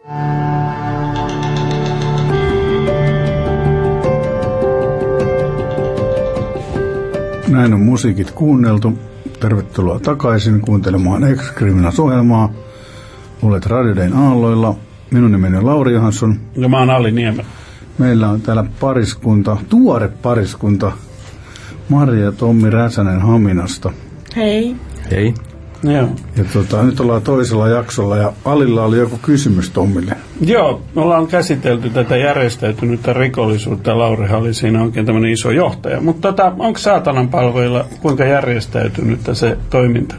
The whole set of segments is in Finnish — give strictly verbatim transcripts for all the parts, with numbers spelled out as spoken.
Näin on musiikit kuunneltu. Tervetuloa takaisin kuuntelemaan Ex-Criminals-ohjelmaa. Olet Radiodayn aalloilla. Minun nimeni on Lauri Johansson. Ja mä oon Ali Niemelä. Meillä on täällä pariskunta, tuore pariskunta, Mari ja Tommi Räsänen Haminasta. Hei. Hei. Joo. Ja tota, nyt ollaan toisella jaksolla ja Alilla oli joku kysymys Tommille. Joo, me ollaan käsitelty tätä järjestäytynyttä rikollisuutta. Laurihan oli siinä oikein tämmöinen iso johtaja. Mutta tota, onko saatanan palveilla kuinka järjestäytynyttä se toiminta?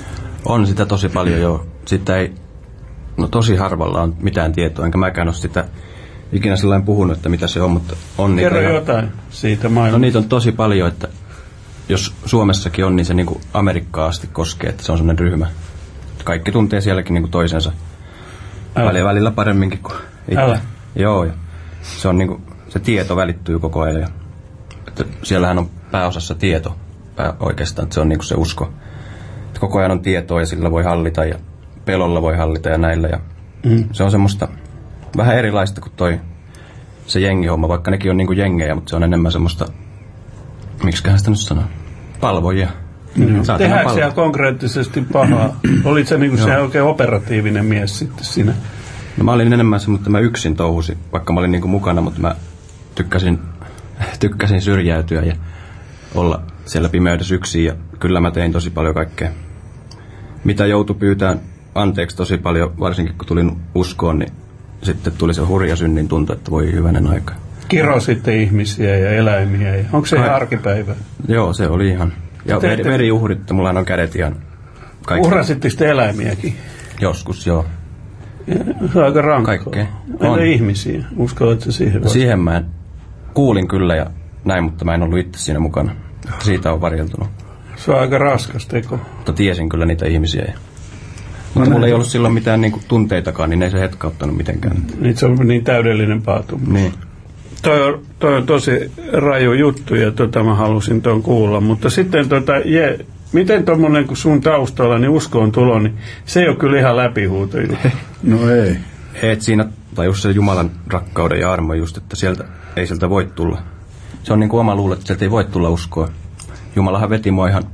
On sitä tosi paljon, joo. Sitä ei, no tosi harvalla on mitään tietoa, enkä mäkään ole sitä ikinä sellainen puhunut, että mitä se on, mutta on niitä. Kerro ihan jotain siitä maailmasta. No niitä on tosi paljon, että jos Suomessakin on, niin se niin kuin Amerikkaan asti koskee, että se on sellainen ryhmä. Kaikki tuntee sielläkin niin kuin toisensa. Välillä, välillä paremminkin kuin itse. Älä. Joo, ja se, on niin kuin, se tieto välittyy koko ajan. Ja, että siellähän on pääosassa tieto pää, oikeastaan, että se on niin kuin se usko. Että koko ajan on tietoa ja sillä voi hallita ja pelolla voi hallita ja näillä. Ja mm. Se on semmoista vähän erilaista kuin toi se jengihomma, vaikka nekin on niin kuin jengejä, mutta se on enemmän semmoista, miksiköhän sitä nyt sanoo, palvojia. Mm. Tehdäänkö siellä konkreettisesti pahaa? Olit se niinku se oikein operatiivinen mies sitten siinä? No mä olin enemmän se, mutta mä yksin touhusin, vaikka mä olin niinku mukana, mutta mä tykkäsin, tykkäsin syrjäytyä ja olla siellä pimeydessä yksin ja kyllä mä tein tosi paljon kaikkea. Mitä joutui pyytämään anteeksi tosi paljon, varsinkin kun tulin uskoon, niin sitten tuli se hurja synnin tunto, että voi hyvänen aika. Kirositte ihmisiä ja eläimiä. Ja onko se ihan arkipäivä? Joo, se oli ihan. Ja te, veri, te... veriuhrit, mulla on kädet ihan kaikki. Uhrasitteko te eläimiäkin? Joskus, joo. Ja, se on aika rankkaa. Kaikkea. Entä ihmisiä? Uskallatko siihen? No siihen mä en, kuulin kyllä ja näin, mutta mä en ollut itse siinä mukana. Siitä on varjeltunut. Se on aika raskas teko. Mutta tiesin kyllä niitä ihmisiä. Ja... Mutta no, mulla ei ollut silloin mitään niinku tunteitakaan, niin ei se hetkauttanut mitenkään. Niin se on niin täydellinen paatumus. Niin. Toi on, toi on tosi raju juttu ja tota mä halusin tuon kuulla, mutta sitten tota, je, miten tuommoinen kun sun taustalla niin uskoon tulo, niin se ei ole kyllä ihan läpihuuto. No ei. Et siinä tajus se Jumalan rakkauden ja armo just, että sieltä ei sieltä voi tulla. Se on niin kuin oma luulo, että sieltä ei voi tulla uskoa. Jumalahan veti mua ihan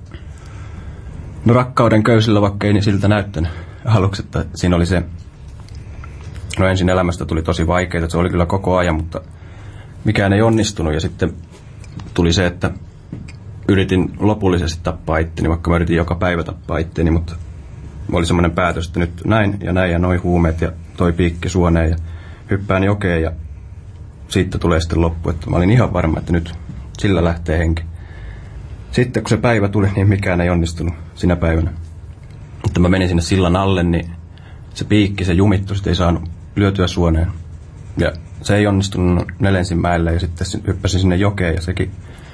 no rakkauden köysillä, vaikka ei niin siltä näyttänyt aluksi, että siinä oli se, no ensin elämästä tuli tosi vaikeita, se oli kyllä koko ajan, mutta mikään ei onnistunut ja sitten tuli se, että yritin lopullisesti tappaa itteni, vaikka mä yritin joka päivä tappaa itteni, mutta oli semmoinen päätös, että nyt näin ja näin ja noi huumeet ja toi piikki suoneen ja hyppään jokeen ja siitä tulee sitten loppu, että mä olin ihan varma, että nyt sillä lähtee henki. Sitten kun se päivä tuli, niin mikään ei onnistunut sinä päivänä. Mutta mä menin sinne sillan alle, niin se piikki, se jumittu, sitten ei saanut lyötyä suoneen. Ja se ei onnistunut, ne lensin mäelle ja sitten hyppäsin sinne jokeen ja sekin,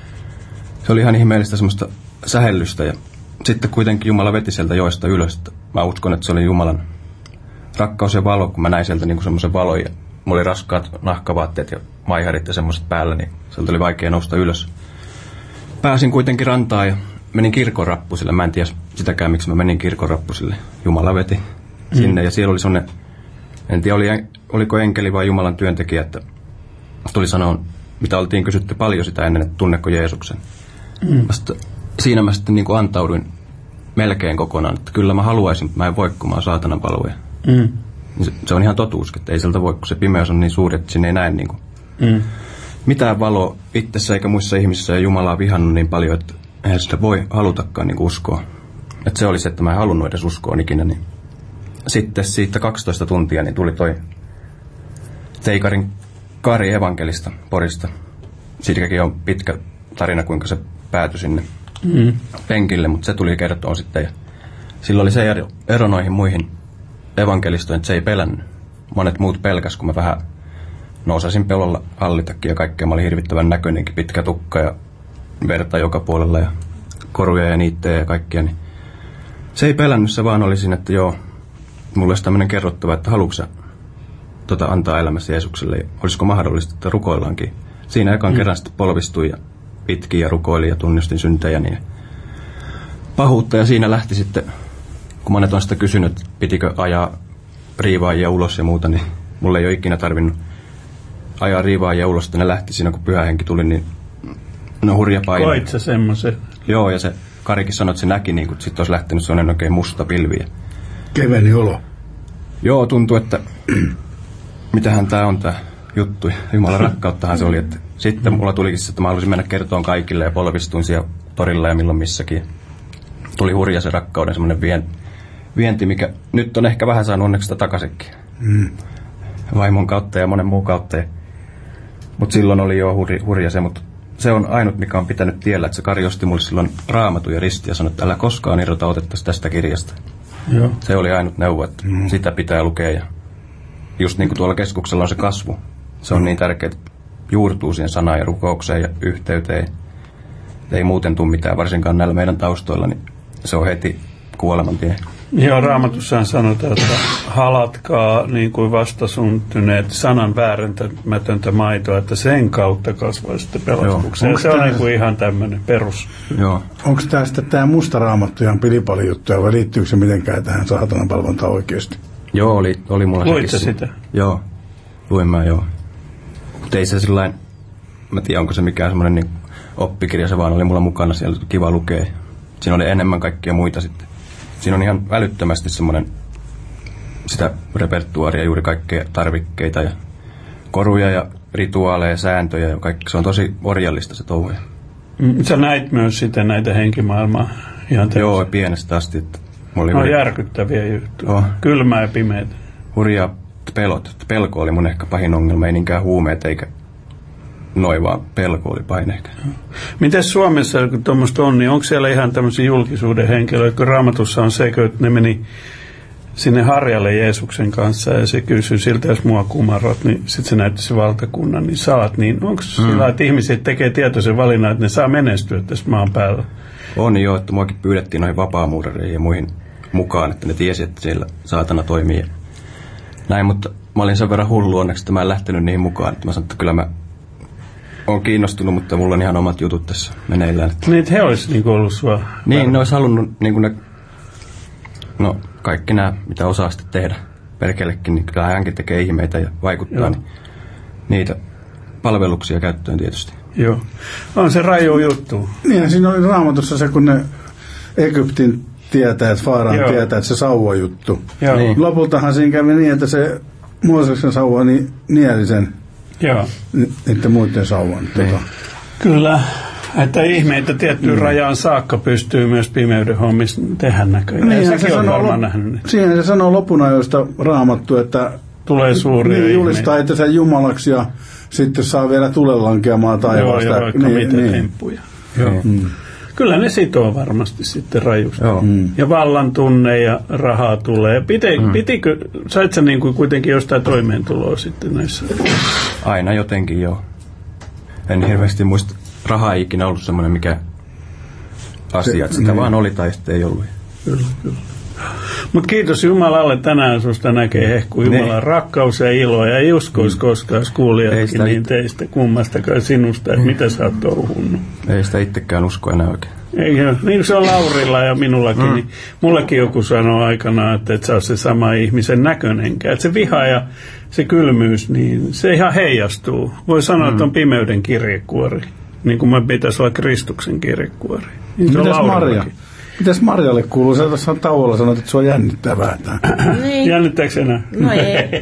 se oli ihan ihmeellistä semmoista sähellystä ja sitten kuitenkin Jumala veti sieltä joesta ylös. Mä uskon, että se oli Jumalan rakkaus ja valo, kun mä näin sieltä niinku semmoisen valon ja mulla oli raskaat nahkavaatteet ja maiharit ja semmoiset päällä, niin sieltä oli vaikea nousta ylös. Pääsin kuitenkin rantaan ja menin kirkonrappusille. Mä en tiedä sitäkään, miksi mä menin kirkonrappusille. Jumala veti sinne mm. ja siellä oli semmoinen, en tiedä oli, oliko enkeli vai Jumalan työntekijä, että tuli sanoa, mitä oltiin kysytty paljon sitä ennen, että tunneko Jeesuksen. Mm. Vasta, siinä mä sitten niin kuin antauduin melkein kokonaan, että kyllä mä haluaisin, mutta mä en voi, kun mä oon saatanan palvoja. Mm. Se, se on ihan totuus, että ei sieltä voi, kun se pimeys on niin suuri, että sinne ei näe niin kuin mm. mitään valoa itsessä eikä muissa ihmisissä, ja Jumala on vihannut niin paljon, että eihän sitä voi halutakaan niin kuin uskoa. Että se oli se, että mä en halunnut edes uskoa ikinä. Niin. Sitten siitä kaksitoista tuntia niin tuli toi Teikarin Kari evankelista Porista. Siitäkin on pitkä tarina, kuinka se päätyi sinne mm. penkille, mutta se tuli kertoa sitten. Ja silloin oli se ero, ero noihin muihin evankelistoihin, että se ei pelännyt. Monet muut pelkäs, kun mä vähän nousasin pelolla hallitakin ja kaikkea. Mä olin hirvittävän näköinenkin, pitkä tukka ja verta joka puolella ja koruja ja niittejä ja kaikkea. Niin se ei pelännyt, se vaan oli siinä, että joo, mulla olisi tämmöinen kerrottava, että haluatko sä tota, antaa elämässä Jeesukselle ja olisiko mahdollista, että rukoillaankin. Siinä ekan mm. kerran sitten polvistui ja pitki ja rukoili ja tunnistin syntejä niin pahuutta ja siinä lähti sitten, kun monet on sitä kysynyt, pitikö ajaa riivaajia ulos ja muuta, niin mulle ei ole ikinä tarvinnut ajaa riivaajia ulos, että ne lähti siinä, kun pyhä henki tuli, niin no hurja paine. Koit sä semmoisen? Joo, ja se Karikin sanoi, että se näki, niin kun sitten olisi lähtenyt sellainen oikein musta pilviä. Keveni olo. Joo, tuntui, että mitähän tää on tää juttu. Jumalan rakkauttahan se oli. Että sitten mulla tulikin se, että mä haluaisin mennä kertoon kaikille ja polvistuin siellä torilla ja milloin missäkin. Tuli hurja se rakkauden semmoinen vien, vienti, mikä nyt on ehkä vähän saanut onneksi sitä takaisinkin. Mm. Vaimon kautta ja monen muun kautta. Mutta silloin oli jo hurja, hurja se, mutta se on ainut, mikä on pitänyt tiellä, että se Kari osti mulle silloin Raamatun ja risti ja sanoi, että älä koskaan irrota otettaisi tästä kirjasta. Joo. Se oli ainut neuvo, että mm. sitä pitää lukea. Ja just niin kuin tuolla keskuksella on se kasvu. Se on niin tärkeää, että juurtuu siihen sanaan ja rukoukseen ja yhteyteen. Ei muuten tule mitään, varsinkaan näillä meidän taustoilla, niin se on heti kuolemantie. Joo, Raamatussaan sanotaan, että halatkaa niin kuin vastasyntyneet sanan väärentämätöntä maitoa, että sen kautta kasvaisitte pelastukseen. Se on niin kuin ihan tämmöinen perus. Joo. Onko tämä sitten tämä musta Raamattu ihan pilipali juttuja vai liittyykö se mitenkään tähän saatanan palvontaan oikeasti? Joo, oli, oli mulla Luitko sitä? Joo, luin mä joo. Mutta ei se sillain, mä tiedän onko se mikään semmoinen niin oppikirja, se vaan oli mulla mukana, siellä kiva lukea. Siinä oli enemmän kaikkia muita sitten. Siinä on ihan älyttömästi semmoinen sitä repertuaaria, juuri kaikkea tarvikkeita ja koruja ja rituaaleja ja sääntöjä ja kaikki. Se on tosi orjallista se touhu. Sä näit myös sitten näitä henkimaailmaa ihan täysin? Joo, pienestä asti. Että oli no hurja... järkyttäviä juttuja. Oh. Kylmää ja pimeitä. Hurjaa pelot. Pelko oli mun ehkä pahin ongelma, ei niinkään huumeet eikä noin, vaan pelko oli pahin ehkä. Miten Suomessa, kun tuommoista on, niin onko siellä ihan tämmöisiä julkisuuden henkilöitä, kun Raamatussa on se, että ne meni sinne harjalle Jeesuksen kanssa ja se kysyi siltä, jos mua kumarot, niin sitten se näyttäisi valtakunnan, niin saat. Niin onko mm. sillä, että ihmiset tekee tietoisen valinnan, että ne saa menestyä tässä maan päällä? On joo, että muakin pyydettiin noihin vapaamuureihin ja muihin mukaan, että ne tiesi, että siellä saatana toimii. Näin, mutta mä olin sen verran hullu onneksi, että mä en lähtenyt niihin mukaan. Että mä sanoin, että kyllä mä oon kiinnostunut, mutta mulla on ihan omat jutut tässä meneillään. Että... Niin, että he olisi niin ollut sua... Niin, ne olisi halunnut niin ne... No, kaikki nämä, mitä osaa sitten tehdä perkellekin, niin kyllä hänkin tekee ihmeitä ja vaikuttaa, joo. Niin niitä palveluksia käyttöön tietysti. Joo. On se raju juttu. Niin, siinä oli Raamatussa se, kun ne Egyptin tietää, että Faaraan joo. tietää, että se sauva juttu. Niin. Lopultahan siinä kävi niin, että se Mooseksen sauva niin nieli sen, joo. Niiden muiden sauvan. Niin. Tota. Kyllä. Että ihmeitä tiettyyn mm. rajaan saakka pystyy myös pimeyden hommissa tehdä näköjään. Niin, se on varmaan nähnyt. Siihen se sanoo lopun ajoista Raamattu, että tulee suuria niin, julistaa itsensä Jumalaksi ja sitten saa vielä tulen lankeamaan taivaasta. Joo, vaikka niin, mitä niin. temppuja. Joo. Mm. Kyllä ne sitoo varmasti sitten rajusti. Mm. Ja vallan tunne ja rahaa tulee. Pite, mm. Pitikö, sait sä niin kuin kuitenkin jostain toimeentuloa sitten näissä? Aina jotenkin, joo. En hirveästi muista. Raha ei ikinä ollut semmoinen mikä asia, että sitä niin. vaan oli tai sitten ei ollut. Kyllä, kyllä. Mutta kiitos Jumalalle, tänään susta näkee hehku Jumalan ne. rakkaus ja ilo, ja ei uskoisi mm. koskaan kuulijatkin niin it... teistä kummastakaan sinusta, että mm. mitä sä oot touhunnut. Ei sitä itsekään usko enää oikein. Eikö? Niin se on Laurilla ja minullakin, mm. niin mullekin joku sanoo aikanaan, että et sä oot se sama ihmisen näköinenkään, että se viha ja se kylmyys, niin se ihan heijastuu. Voi sanoa, mm. että on pimeyden kirjekuori. Niin kuin mä pitäisi olla Kristuksen kirjekuori. Niin mitäs Marja? Mitäs Marjalle kuuluu? Sä tuossa tauolla sanoit, että sua jännittää vähän. Niin. Jännittääkö enää? No ei.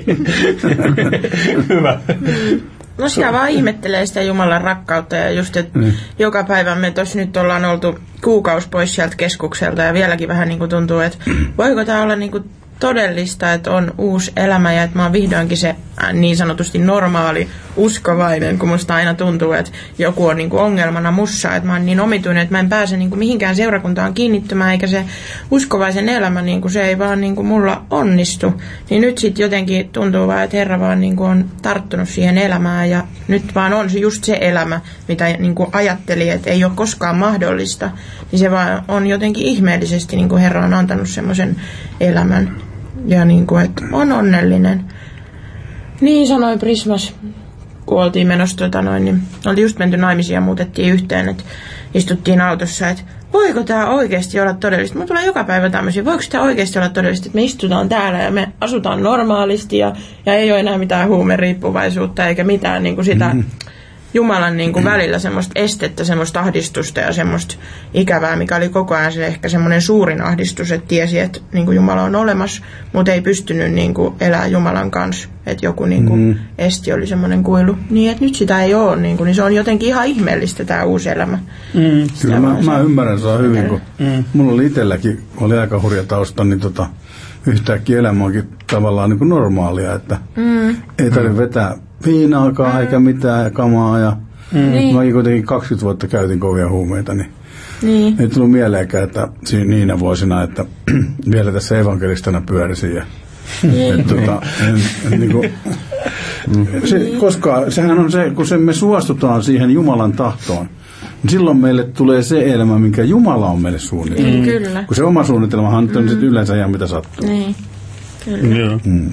Hyvä. No sitä vaan ihmettelee sitä Jumalan rakkautta ja just, että mm. joka päivä me tuossa nyt ollaan oltu kuukausi pois sieltä keskukselta ja vieläkin vähän niin kuin tuntuu, että voiko tämä olla niin kuin todellista, että on uusi elämä ja että mä oon vihdoinkin se niin sanotusti normaali uskovainen, kun musta aina tuntuu, että joku on niin kuin ongelmana mussa, että mä oon niin omituinen, että mä en pääse niin kuin mihinkään seurakuntaan kiinnittymään, eikä se uskovaisen elämä, niin kuin se ei vaan niin kuin mulla onnistu. Niin nyt sitten jotenkin tuntuu vaan, että Herra vaan niin kuin on tarttunut siihen elämään ja nyt vaan on se just se elämä, mitä niin kuin ajatteli, että ei ole koskaan mahdollista, niin se vaan on jotenkin ihmeellisesti, niin kuin Herra on antanut semmoisen elämän ja niin kuin, että on onnellinen. Niin sanoi Prismas, kun oltiin menossa, tota noin, niin oltiin just menty naimisiin ja muutettiin yhteen, että istuttiin autossa, että voiko tämä oikeasti olla todellista? Mulla tulee joka päivä tämmöisiä, voiko tämä oikeasti olla todellista, että me istutaan täällä ja me asutaan normaalisti ja, ja ei ole enää mitään huumeriippuvaisuutta eikä mitään niin kuin sitä mm-hmm. Jumalan niin kuin välillä semmoista estettä, semmoista ahdistusta ja semmoista ikävää, mikä oli koko ajan se ehkä semmoinen suurin ahdistus, että tiesi, että niin kuin Jumala on olemassa, mutta ei pystynyt niin kuin elämään Jumalan kanssa, että joku niin kuin mm. esti oli semmoinen kuilu. Niin, että nyt sitä ei ole, niin, kuin, niin se on jotenkin ihan ihmeellistä tämä uusi elämä. Mm. Kyllä mä, mä ymmärrän sitä hyvin, kun mm. mulla oli itselläkin, oli aika hurja tausta, niin tota, yhtäkkiä elämä onkin tavallaan niin kuin normaalia, että mm. ei tarvitse vetää viinaakaan mm. eikä mitään kamaa. Ja mm. niin. Mä kuitenkin kaksikymmentä vuotta käytin kovia huumeita, niin, niin. ei tullut mieleenkään, että niinä vuosina, että vielä tässä evankelistana pyörisin. Ja, niin. et, tota, en, en, niin kuin, se, koska sehän on se, kun se, me suostutaan siihen Jumalan tahtoon, niin silloin meille tulee se elämä, minkä Jumala on meille suunnitellut. Mm. Kyllä. Kun se oma suunnitelmahan mm. on sitten yleensä ihan mitä sattuu. Niin. Kyllä. Mm.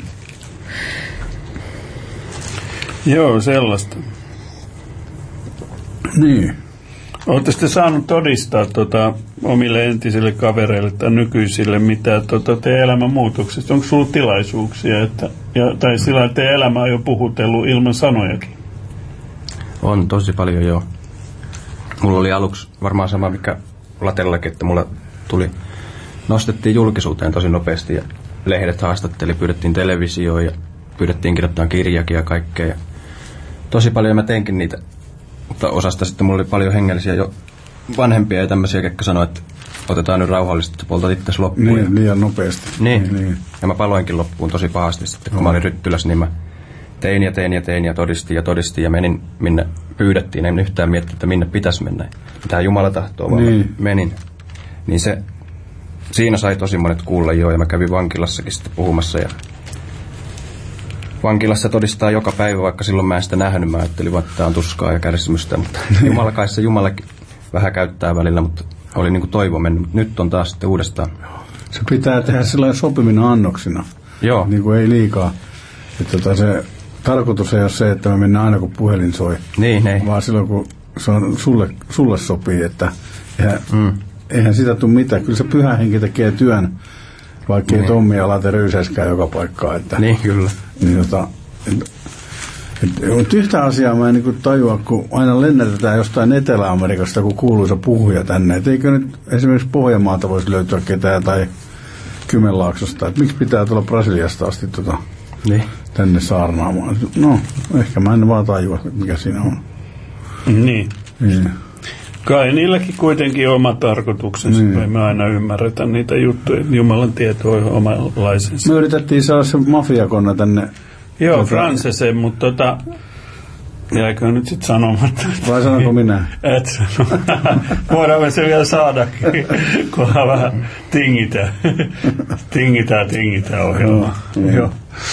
Joo, sellaista. Niin. Olette sitten saanut todistaa tota, omille entisille kavereille tai nykyisille mitä tota, teidän elämän muutoksista? Onko sinulla tilaisuuksia? Että, ja, tai sillä että teidän elämä on jo puhutellut ilman sanojakin? On tosi paljon, joo. Mulla oli aluksi varmaan sama, mikä Latellakin, että mulla tuli, nostettiin julkisuuteen tosi nopeasti ja lehdet haastatteli, pyydettiin televisioon ja pyydettiin kirjoittamaan kirjakin ja kaikkea. Ja tosi paljon mä teinkin niitä, mutta osasta sitten mulla oli paljon hengellisiä jo vanhempia ja tämmöisiä, jotka sanoi, että otetaan nyt rauhallisesti, että poltat itse loppuun. Niin, liian nopeasti. Niin. niin, ja mä paloinkin loppuun tosi pahasti sitten, kun no. mä olin Ryttylässä, niin mä tein ja tein ja tein ja todistin ja todistin ja menin minne pyydettiin. En yhtään miettinyt, että minne pitäisi mennä. Mitä Jumala tahtoo, vaan niin. menin. Niin se, siinä sai tosi monet kuulla jo ja mä kävin vankilassakin sitten puhumassa ja vankilassa todistaa joka päivä, vaikka silloin mä en sitä nähnyt. Mä ajattelin, että tämä on tuskaa ja kärsimystä, mutta Jumala kai se Jumalakin vähän käyttää välillä, mutta oli niin kuin toivo mennyt. Nyt on taas sitten uudestaan. Se pitää tehdä sellainen sopiminen annoksina. Joo. Niin kuin ei liikaa. Että tota se tarkoitus ei ole se, että me mennään aina kun puhelin soi. Niin, niin. Vaan silloin kun se on sulle, sulle sopii, että eihän, mm. eihän sitä tule mitään. Kyllä se pyhä henki tekee työn, vaikka niin. ei Tommi ja Late ryysäiskään joka paikkaa. Että, niin, kyllä. Niin, tota, et, et, mutta yhtä asiaa mä en niin tajua, kun aina lennätetään jostain Etelä-Amerikasta, kun kuuluisa puhuja tänne. Et eikö nyt esimerkiksi Pohjanmaalta voisi löytyä ketään tai Kymenlaaksosta. Et miksi pitää tulla Brasiliasta asti tota, niin. tänne saarnaamaan? No, ehkä mä en vaan tajua, mikä siinä on. Niin. niin. Kai niilläkin kuitenkin oma tarkoituksensa. Niin. Me aina ymmärretä niitä juttuja. Jumalan tieto on omanlaisensa. Me yritettiin saada se mafiakonna tänne. Joo, tota... Francese, mutta tota... Jäikö nyt sitten sanomatta? Vai sanonko minä? Et sano. Voidaan me se vielä saadakin, kunhan vähän tingitään. Tingitään, tingitään ohjelmaa. Joo. Joo.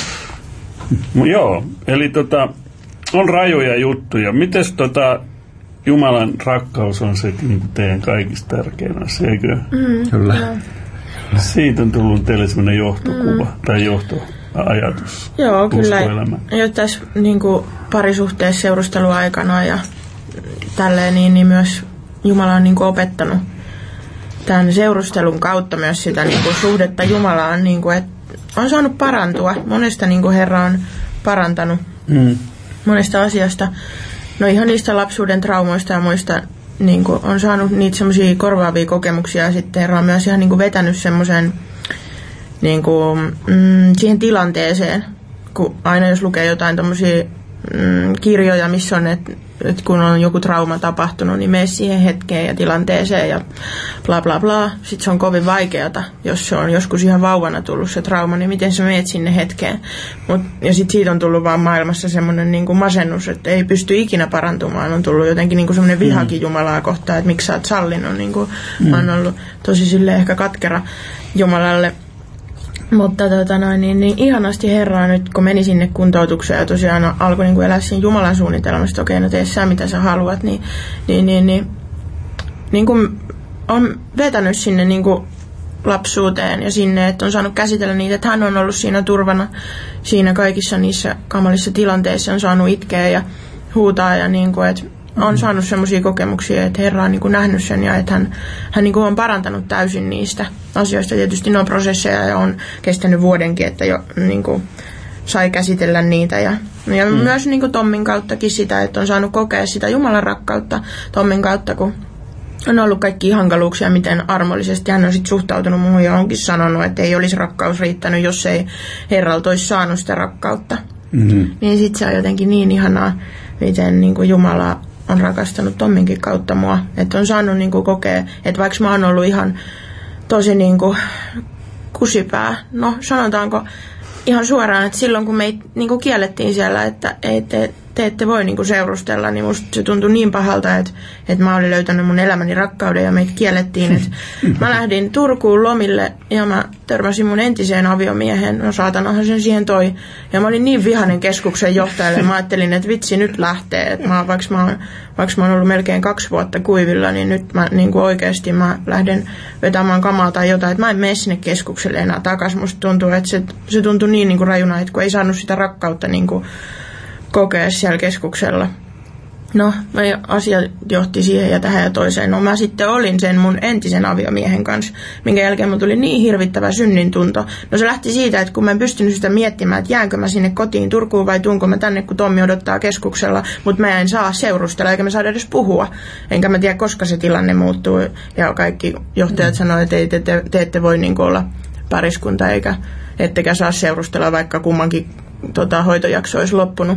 Joo, eli tota, on rajoja juttuja. Mites tota... Jumalan rakkaus on se niin teidän kaikista tärkein asia, eikö? Mm, Kyllä. No. Siitä on tullut teille sellainen johtokuva mm. tai johtoajatus. Joo, kyllä. Jo tässä niin kuin parisuhteessa seurusteluaikana ja tälleen, niin, niin myös Jumala on niin kuin opettanut tämän seurustelun kautta myös sitä niin kuin suhdetta Jumalaan, niin kuin, että on saanut parantua. Monesta niin kuin Herra on parantanut mm. monesta asiasta. No ihan niistä lapsuuden traumoista ja muista niin kuin on saanut niitä semmoisia korvaavia kokemuksia ja sitten Herra on myös ihan niin kuin vetänyt semmoisen niin kuin, mm, siihen tilanteeseen, kun aina jos lukee jotain tommosia mm, kirjoja, missä on, että et kun on joku trauma tapahtunut, niin mene siihen hetkeen ja tilanteeseen ja bla bla bla. Sitten se on kovin vaikeata, jos se on joskus ihan vauvana tullut se trauma, niin miten sä meet sinne hetkeen. Mut, ja sitten siitä on tullut vaan maailmassa semmoinen niin kuin masennus, että ei pysty ikinä parantumaan. On tullut jotenkin niin kuin semmoinen vihakin Jumalaa kohtaan, että miksi sä oot sallinut. Niin kuin, mm. Mä oon ollut tosi silleen ehkä katkera Jumalalle. Mutta tota noin, niin, niin ihanasti Herraa nyt, kun meni sinne kuntoutukseen ja tosiaan alkoi niin kuin elää siinä Jumalan suunnitelmasta, että okei, no tee sä mitä sä haluat, niin, niin, niin, niin, niin kuin on vetänyt sinne niin kuin lapsuuteen ja sinne, että on saanut käsitellä niitä, että hän on ollut siinä turvana siinä kaikissa niissä kamalissa tilanteissa, on saanut itkeä ja huutaa ja niin kuin, että on saanut semmoisia kokemuksia, että Herra on niin kuin nähnyt sen ja että hän, hän niin kuin on parantanut täysin niistä asioista. Tietysti ne on prosesseja ja on kestänyt vuodenkin, että jo niin kuin sai käsitellä niitä. Ja, ja mm. myös niin kuin Tommin kauttakin sitä, että on saanut kokea sitä Jumalan rakkautta Tommin kautta, kun on ollut kaikkia hankaluuksia, miten armollisesti hän on sit suhtautunut muuhun ja onkin sanonut, että ei olisi rakkaus riittänyt, jos ei Herralta olisi saanut sitä rakkautta. Mm-hmm. Niin sitten se on jotenkin niin ihanaa, miten niin kuin Jumala on rakastanut Tomminkin kautta mua. Että on saanut niin kuin kokea, että vaikka mä oon ollut ihan tosi niin kuin kusipää, no sanotaanko ihan suoraan, että silloin kun meitä niin kuin kiellettiin siellä, että ei te, te ette voi niin kuin seurustella, niin musta se tuntui niin pahalta, että, että mä olin löytänyt mun elämäni rakkauden ja meitä kiellettiin. Että mä lähdin Turkuun lomille ja mä törmäsin mun entiseen aviomiehen, no saatanahan sen siihen toi. Ja mä olin niin vihainen keskuksen johtajalle, mä ajattelin, että vitsi nyt lähtee, että mä, vaikka, mä oon, vaikka mä oon ollut melkein kaksi vuotta kuivilla, niin nyt mä niin kuin oikeasti mä lähden vetämään kamaa tai jotain, että mä en mene sinne keskukselle enää takaisin. Musta tuntuu, että se, se tuntui niin, niin kuin rajuna, että kun ei saanut sitä rakkautta niin kuin kokea siellä keskuksella. No, asia johti siihen ja tähän ja toiseen. No, mä sitten olin sen mun entisen aviomiehen kanssa, minkä jälkeen mulla tuli niin hirvittävä synnintunto. No, se lähti siitä, että kun mä en pystynyt sitä miettimään, että jäänkö mä sinne kotiin Turkuun vai tuunko mä tänne, kun Tommi odottaa keskuksella, mutta mä en saa seurustella eikä mä saa edes puhua. Enkä mä tiedä, koska se tilanne muuttuu. Ja kaikki johtajat sanoivat, että ei, te, te, te ette voi niin kuin olla pariskunta eikä ettekä saa seurustella, vaikka kummankin tota, hoitojakso olisi loppunut.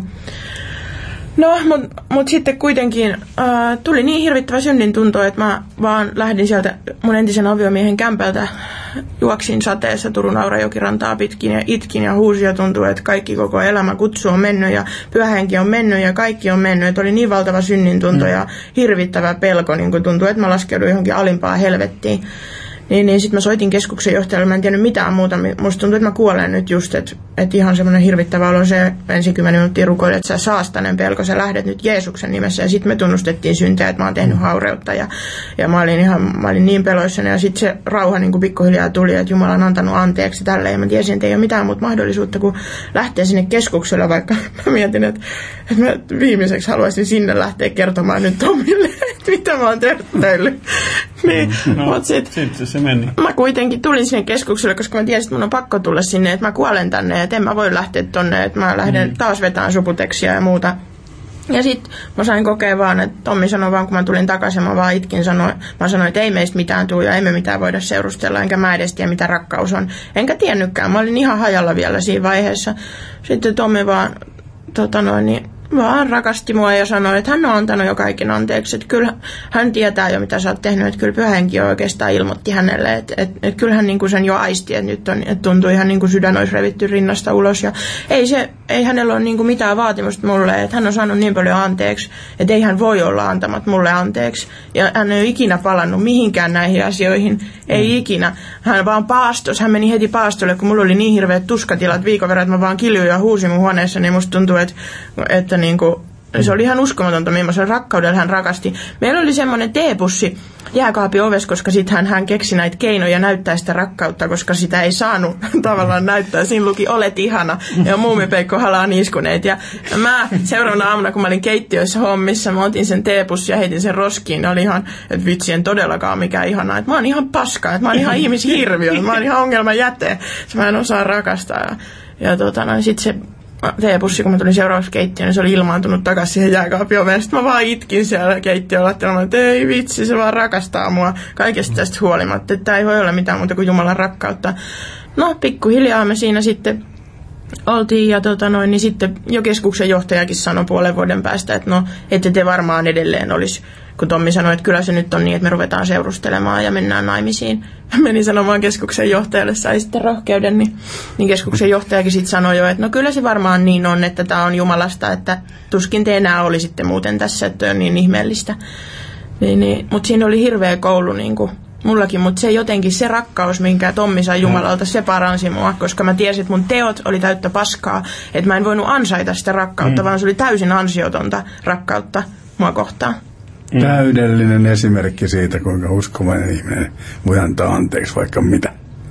No, mutta mut sitten kuitenkin äh, tuli niin hirvittävä synnintunto, että mä vaan lähdin sieltä mun entisen aviomiehen kämpältä, juoksin sateessa Turun Aurajokirantaa pitkin ja itkin ja huusin ja tuntui, että kaikki koko elämä kutsu on mennyt ja pyhähenki on mennyt ja kaikki on mennyt. Että oli niin valtava synnintunto mm. ja hirvittävä pelko, niin kun tuntui, että mä laskeuduin johonkin alimpaan helvettiin. Niin, niin sitten mä soitin keskuksen johtajalle, mä en tiennyt mitään muuta. Musta tuntuu, että mä kuolen nyt just, että et ihan semmoinen hirvittävä olo se ensin kymmenen minuuttia rukoili, että sä saastainen pelko, sä lähdet nyt Jeesuksen nimessä. Ja sitten me tunnustettiin syntejä, että mä oon tehnyt haureutta ja, ja mä, olin ihan, mä olin niin peloissani. Ja sitten se rauha niin kuin pikkuhiljaa tuli, että Jumala on antanut anteeksi tälleen. Ja mä tiesin, että ei ole mitään muuta mahdollisuutta kuin lähteä sinne keskukselle, vaikka mä mietin, että, että mä viimeiseksi haluaisin sinne lähteä kertomaan nyt Tomille, että mitä mä oon tehnyt teille. Niin, no, mut sit, sit se meni. Mä kuitenkin tulin sinne keskukselle, koska mä tiesin, että mun on pakko tulla sinne, että mä kuolen tänne, että en mä voi lähteä tonne, että mä lähden mm. taas vetämään subuteksia ja muuta. Ja sit mä sain kokea vaan, että Tommi sanoi vaan, kun mä tulin takaisin, mä vaan itkin sanoin, mä sanoin, että ei meistä mitään tule ja ei me mitään voida seurustella, enkä mä edes tiedä, mitä rakkaus on. Enkä tiennytkään, mä olin ihan hajalla vielä siinä vaiheessa. Sitten Tommi vaan, tota noin, niin vaan rakasti mua ja sanoi, että hän on antanut jo kaiken anteeksi. Että kyllä hän tietää jo, mitä sä oot tehnyt. Että kyllä Pyhähenki oikeastaan ilmoitti hänelle. Että, että, että kyllä hän niin kuin sen jo aisti, että nyt on, että tuntui ihan niin kuin sydän olisi revitty rinnasta ulos. Ja ei, se, ei hänellä ole niin kuin mitään vaatimusta mulle. Että hän on saanut niin paljon anteeksi, että ei hän voi olla antamat mulle anteeksi. Ja hän ei ole ikinä palannut mihinkään näihin asioihin. Ei mm. ikinä. Hän vaan paastos. Hän meni heti paastolle, kun mulla oli niin hirveät tuskatilat viikon verran, että mä vaan kiljuin ja huusin mun huoneessa. Niin musta tuntuu, että, että niin kuin, se oli ihan uskomatonta, millaisen rakkaudella hän rakasti. Meillä oli semmoinen teepussi jääkaapin ovessa, koska sitten hän, hän keksi näitä keinoja näyttää sitä rakkautta, koska sitä ei saanut tavallaan näyttää. Siinä luki, olet ihana, ja Muumipeikko halaa niiskuneet. Ja mä seuraavana aamuna, kun mä olin keittiöissä hommissa, mä otin sen teepussi ja heitin sen roskiin. Ne oli ihan, että vitsi, en todellakaan mikään ihanaa. Että mä oon ihan paska, että mä oon ihan ihmishirviö, mä oon ihan ongelman jäte. Mä en osaa rakastaa. Ja, ja tota, no, sitten se teepussi, kun mä tulin seuraavaksi keittiöön, niin se oli ilmaantunut takaisin siihen jääkaapin oveen. Sitten mä vaan itkin siellä keittiöllä, että ei vitsi, se vaan rakastaa mua kaikesta tästä huolimatta. Että tää ei voi olla mitään muuta kuin Jumalan rakkautta. No, pikkuhiljaa me siinä sitten oltiin ja tota noin, niin sitten jo keskuksen johtajakin sanoi puolen vuoden päästä, että no, ette te varmaan edelleen olisi. Kun Tommi sanoi, että kyllä se nyt on niin, että me ruvetaan seurustelemaan ja mennään naimisiin. Menin sanomaan keskuksen johtajalle, sai sitten rohkeuden, niin, niin keskuksen johtajakin sitten sanoi jo, että no kyllä se varmaan niin on, että tämä on Jumalasta, että tuskin te enää olisitte muuten tässä, että on niin ihmeellistä. Niin, niin, mutta siinä oli hirveä koulu niin kuin mullakin, mutta se jotenkin se rakkaus, minkä Tommi sai Jumalalta, se paransi mua, koska mä tiesin, että mun teot oli täyttä paskaa, että mä en voinut ansaita sitä rakkautta, mm. vaan se oli täysin ansiotonta rakkautta mua kohtaan. Mm. Täydellinen esimerkki siitä, kuinka uskovainen ihminen voi antaa anteeksi vaikka mitä.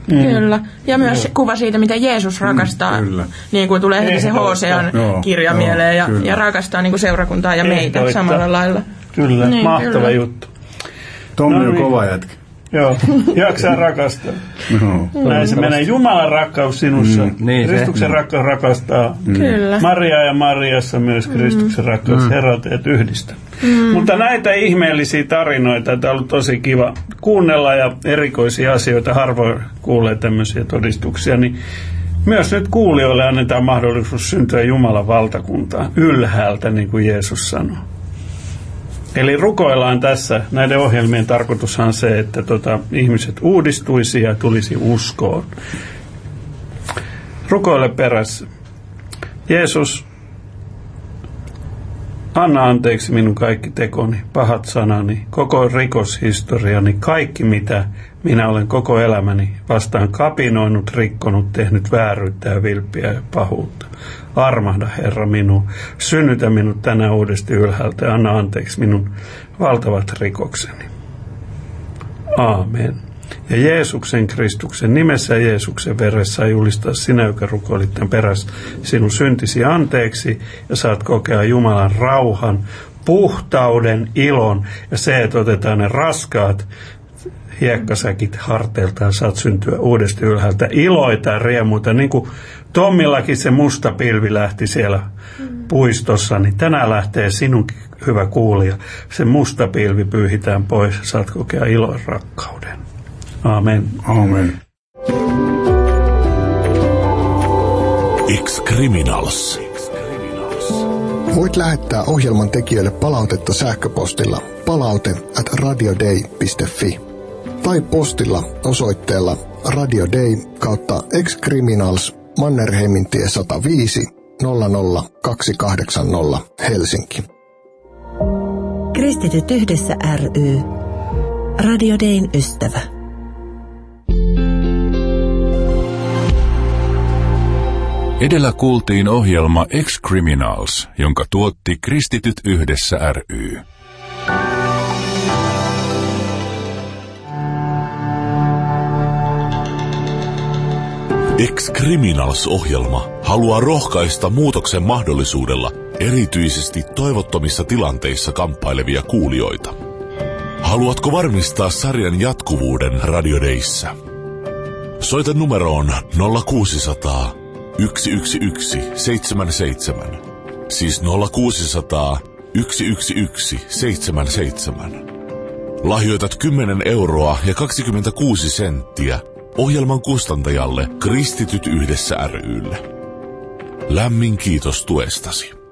Mm. Kyllä. Ja myös no. kuva siitä, mitä Jeesus rakastaa. Mm, niin kuin tulee heti se Hosean kirja joo, mieleen ja, ja rakastaa niin kuin seurakuntaa ja meitä Ehdoita. samalla lailla. Kyllä, niin, mahtava kyllä. juttu. Tommi on no, niin. kova jätkä. Joo, jaksaa rakastaa. No. Näin se menee. Jumalan rakkaus sinussa. Mm, niin Kristuksen se. rakkaus rakastaa. Mm. Kyllä. Maria ja Mariassa myös Kristuksen mm. rakkaus. Mm. Herra, teet yhdistä. Mm. Mutta näitä ihmeellisiä tarinoita, tämä on ollut tosi kiva kuunnella ja erikoisia asioita, harvoin kuulee tämmöisiä todistuksia, niin myös nyt kuulijoille annetaan mahdollisuus syntyä Jumalan valtakuntaan ylhäältä, niin kuin Jeesus sanoi. Eli rukoillaan tässä, näiden ohjelmien tarkoitushan on se, että tota, ihmiset uudistuisi ja tulisi uskoon. Rukoile perässä. Jeesus, anna anteeksi minun kaikki tekoni, pahat sanani, koko rikoshistoriani, kaikki mitä minä olen koko elämäni vastaan kapinoinut, rikkonut, tehnyt vääryyttä ja vilppiä ja pahuutta. Armahda, Herra, minua, synnytä minut tänään uudesti ylhäältä ja anna anteeksi minun valtavat rikokseni. Aamen. Ja Jeesuksen Kristuksen nimessä ja Jeesuksen veressä julistaa sinä, joka rukoilit tämän perässä sinun syntisi anteeksi ja saat kokea Jumalan rauhan, puhtauden, ilon ja se, että otetaan ne raskaat hiekkasäkit harteiltaan, saat syntyä uudesti ylhäältä, iloita ja riemuita, niin kuin Tommillakin se musta pilvi lähti siellä puistossa, niin tänään lähtee sinunkin, hyvä kuulija, se musta pilvi pyyhitään pois, saat kokea ilon rakkauden. Amen. Amen. Ex-Criminals. Voit lähettää ohjelman tekijöille palautetta sähköpostilla palaute at radiodei piste fi tai postilla osoitteella radiodei kautta Ex-Criminals Mannerheimintie sata viisi nolla nolla kaksi kahdeksan nolla Helsinki. Kristityt yhdessä ry. Radio Dayn ystävä. Edellä kuultiin ohjelma Ex-Criminals, jonka tuotti Kristityt yhdessä ry. Ex-Criminals-ohjelma haluaa rohkaista muutoksen mahdollisuudella erityisesti toivottomissa tilanteissa kamppailevia kuulijoita. Haluatko varmistaa sarjan jatkuvuuden Radio Dayssä? Soita numeroon nolla kuusisataa yksi yksi yksi seitsemän seitsemän, siis nolla kuusisataa yksi yksi yksi seitsemän seitsemän. Lahjoitat kymmenen euroa ja kaksikymmentäkuusi senttiä ohjelman kustantajalle Kristityt yhdessä ry:lle. Lämmin kiitos tuestasi.